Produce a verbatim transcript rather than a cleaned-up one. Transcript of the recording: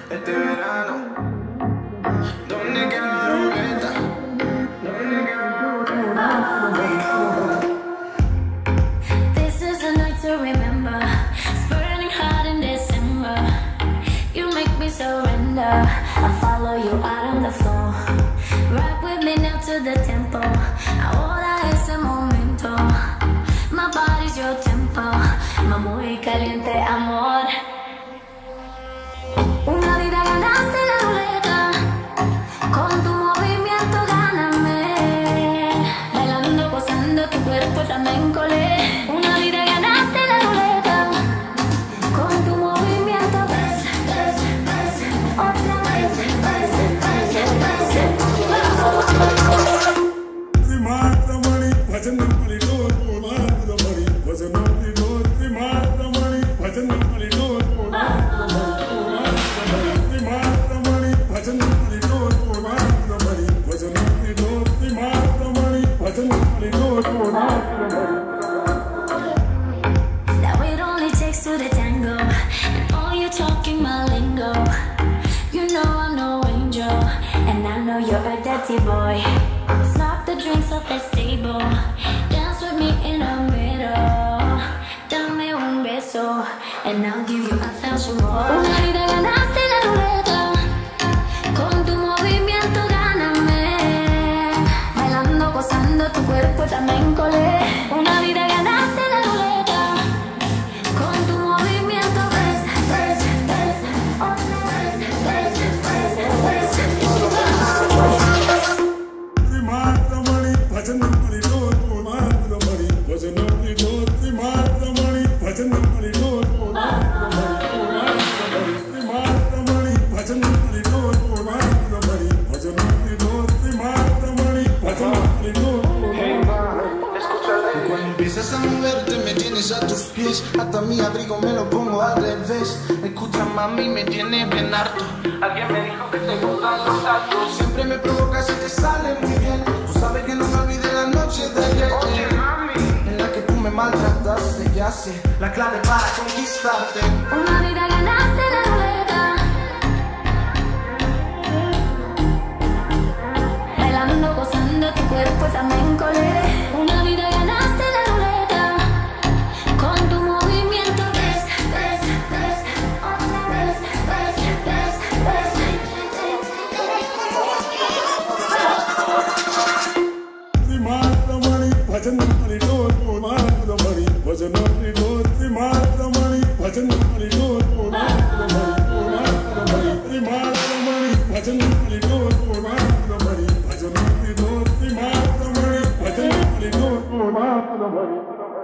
este verano. ¿Dónde queda la ruleta? ¿Dónde queda la ruleta? This is a night to remember. It's burning hot in December. You make me surrender. I follow you out on the floor. Rock with me now to the tempo. Ahora es el momento. My body's your tempo. My muy caliente amor. Una vida ganaste la ruleta. Con tu movimiento gáname. Bailando, gozando tu cuerpo flamenco. Una vida ganaste la ruleta. Con tu movimiento ves, ves, ves. Otra vez, ves, ves, ves. Trimatra mani bhajan mani dor matra mani bhajan mani dor trimatra mani bhajan mani dor trimatra mani bhajan mani dor matra mani bhajan mani dor trimatra mani bhajan mani dor. Now it only takes two to tango, and all you're talking my lingo. You know I'm no angel, and I know you're a dirty boy. Snap the drinks off the table, dance with me in the middle. Dame un beso, and I'll give you a thousand more. Una vida ganaste la ruleta, con tu movimiento gáname. Bailando, gozando tu cuerpo flamenco. Una vida ganaste la ruleta, con tu movimiento ves, ves, ves. Otra vez, ves, ves, ves. Trimatra mani bhajan mani dor matra mani bhajan mani dor trimatra mani bhajan mani dor trimatra mani bhajan mani dor matra mani bhajan mani dor trimatra mani bhajan mani dor. Cuando empiezas a moverte me tienes a tus pies. Hasta mi abrigo me lo pongo al revés. Escucha mami, me tiene bien harto. Alguien me dijo que te gustan los saltos. Siempre me provocas y te sale muy bien. Tú sabes que no me olvidé la noche de ayer. Oye mami, en la que tú me maltrataste. Ya sé, la clave para conquistarte. Una vida ganaste la ruleta, bailando, gozando tu cuerpo flamenco. Una vida ganaste la ruleta, con tu movimiento ves, ves, ves. Otra vez, ves, ves, ves. Trimatra mani bhajan mani dor matra mani bhajan mani dor trimatra mani bhajan mani dor matra mani trimatra mani bhajan mani dor matra mani bhajan mani dor trimatra mani bhajan mani dor matra mani.